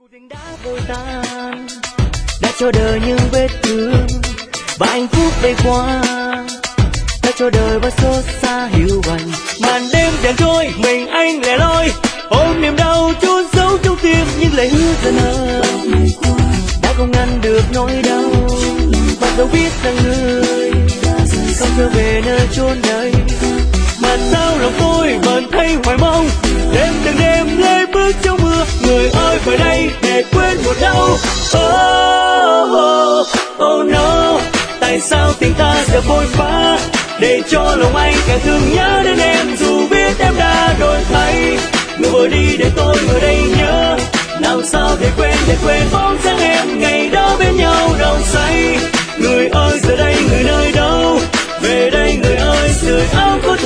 Đã vội tan, đã cho đời những vết thương và hạnh phúc bay qua, đã cho đời bao xót xa hiu quạnh. Màn đêm dần trôi, mình anh lẻ loi, ôm niềm đau chôn giấu trong tim, nhưng lời hứa dần hờ đã không ngăn được nỗi đau, và dẫu biết rằng người không trở về nơi chốn đây, mà sao lòng tôi vẫn thấy hoài mong đêm từng đêm lê bước trong mưa. Người ơi về đây để quên một đau. Oh, oh, oh no, tại sao tình ta giờ phôi phá, để cho lòng anh càng thương nhớ đến em, dù biết em đã đổi thay. Người vội đi để tôi ngồi đây nhớ, làm sao để quên bóng dáng em ngày đó bên nhau đầu say. Người ơi giờ đây người nơi đâu, về đây người ơi sưởi áo có